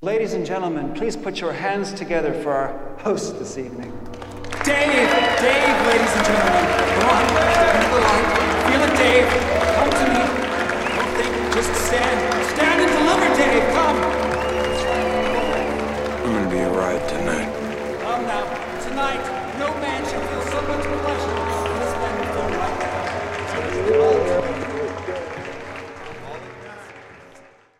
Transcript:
Ladies and gentlemen, please put your hands together for our host this evening. Dave, ladies and gentlemen. Come on, step into the light. Feel it, Dave. Come to me. Don't think, just stand. Stand and deliver, Dave. Come. I'm gonna be a ride tonight. Come now. Tonight, no man shall feel so much